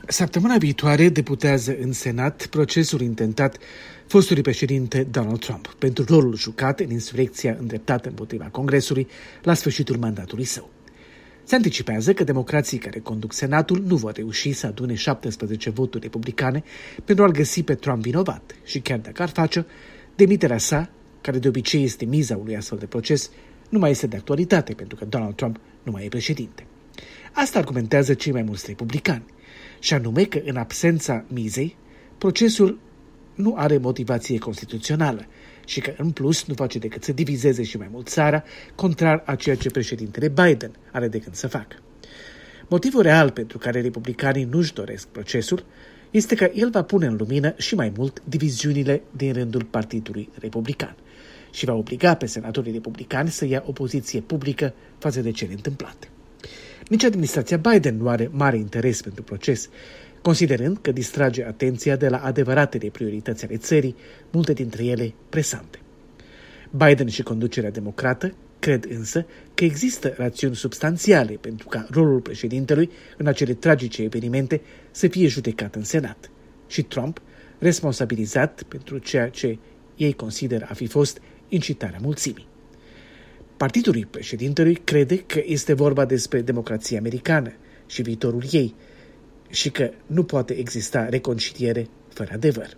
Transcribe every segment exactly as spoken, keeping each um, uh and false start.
Săptămâna viitoare deputează în Senat procesul intentat fostului președinte Donald Trump pentru rolul jucat în insurecția îndreptată împotriva Congresului la sfârșitul mandatului său. Se anticipează că democrații care conduc Senatul nu vor reuși să adune șaptesprezece voturi republicane pentru a-l găsi pe Trump vinovat și chiar dacă ar face, demiterea sa, care de obicei este miza unui astfel de proces, nu mai este de actualitate pentru că Donald Trump nu mai e președinte. Asta argumentează cei mai mulți republicani, și anume că în absența mizei, procesul nu are motivație constituțională și că în plus nu face decât să divizeze și mai mult țara, contrar a ceea ce președintele Biden are de gând să facă. Motivul real pentru care republicanii nu-și doresc procesul este că el va pune în lumină și mai mult diviziunile din rândul Partidului Republican și va obliga pe senatorii republicani să ia o poziție publică față de cele întâmplate. Nici administrația Biden nu are mare interes pentru proces, considerând că distrage atenția de la adevăratele priorități ale țării, multe dintre ele presante. Biden și conducerea democrată cred însă că există rațiuni substanțiale pentru ca rolul președintelui în acele tragice evenimente să fie judecat în Senat și Trump responsabilizat pentru ceea ce ei consideră a fi fost incitarea mulțimii. Partidul președintelui crede că este vorba despre democrația americană și viitorul ei și că nu poate exista reconciliere fără adevăr.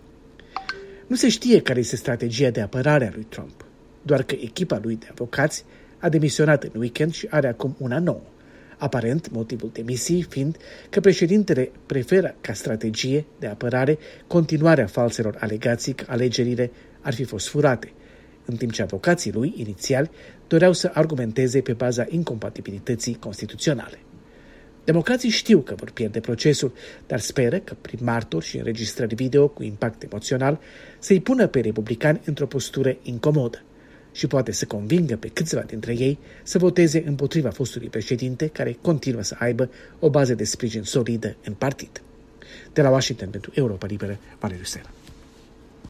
Nu se știe care este strategia de apărare a lui Trump, doar că echipa lui de avocați a demisionat în weekend și are acum una nouă, aparent motivul demisiei fiind că președintele preferă ca strategie de apărare continuarea falselor alegații că alegerile ar fi fost furate, în timp ce avocații lui, inițiali, doreau să argumenteze pe baza incompatibilității constituționale. Democrații știu că vor pierde procesul, dar speră că prin martori și înregistrări video cu impact emoțional să-i pună pe republicani într-o postură incomodă și poate să convingă pe câțiva dintre ei să voteze împotriva fostului președinte care continuă să aibă o bază de sprijin solidă în partid. De la Washington pentru Europa Liberă, Valeriu Sera.